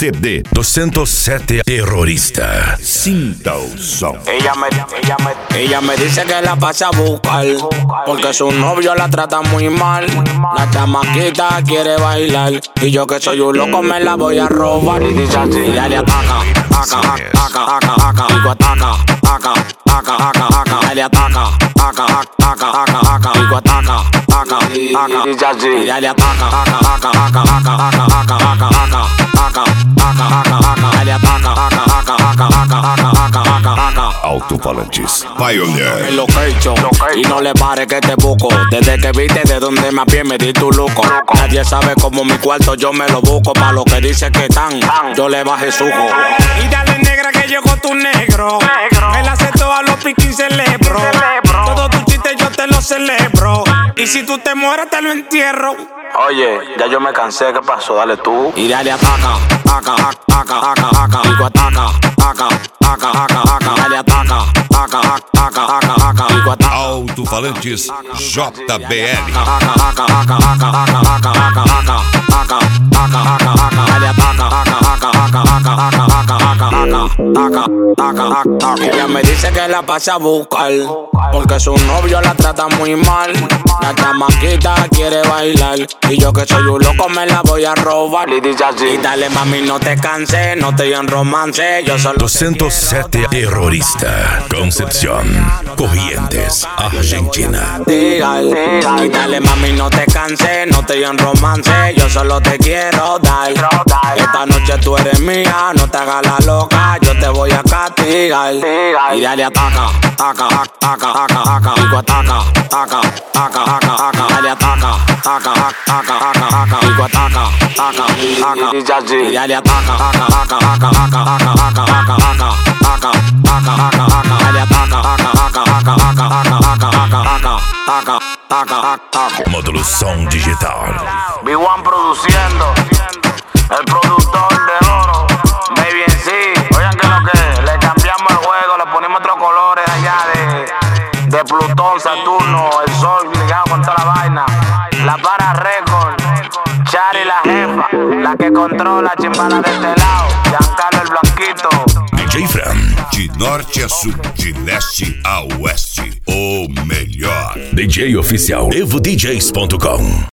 CD 207 Terrorista. Sinta o som. Ella me dice que la pasa a buscar, porque su novio la trata muy mal. La chamaquita quiere bailar, y yo que soy un loco me la voy a robar. Y dice así, ella le ataca, digo ataca, ella le ataca, digo ataca, dice así, ella le ataca, Alto-falantes Pioneer. en location, y no le pare que te busco. Desde que viste de donde más bien me di tu loco. Nadie sabe cómo mi cuarto yo me lo busco. Pa' lo que dice que están, yo le bajé sujo. Y dale negra que llegó tu negro. Él aceptó a los piquis celebro. Todo tu chiste yo te lo celebro. Y si tú te mueres te lo entierro. Oye, ya yo me cansé, ¿qué pasó? Dale tú. Y dale ataca, digo ataca, dale ataca, digo ataca. Alto-falantes JBL. Ella me dice que la pasa a buscar, porque su novio la trata muy mal. La chamaquita quiere bailar, y yo que soy un loco me la voy a robar. Y dice así, y dale mami no te canses, no te en romance. Yo solo 207 Terrorista. Concepción, Corrientes, Argentina. y dale mami no te canses, no te en romance. Yo solo te quiero dar. Esta noche tú eres mía, no te hagas la loca, yo te voy a castigar. Y dale ataca, digo ataca, dale ataca, digo ataca, y dale ataca, Módulo som digital. B1 produciendo, el productor de oro, Baby en sí. Oigan que lo que le cambiamos el juego, le ponemos otros colores allá de Plutón, Saturno, el Sol ligado con toda la vaina. La Para Record, Chari la jefa, la que controla chimbala de este lado, Giancarlo el Blanquito. DJ Fran. De norte a sul, de leste a oeste, o melhor. DJ oficial EvoDJs.com.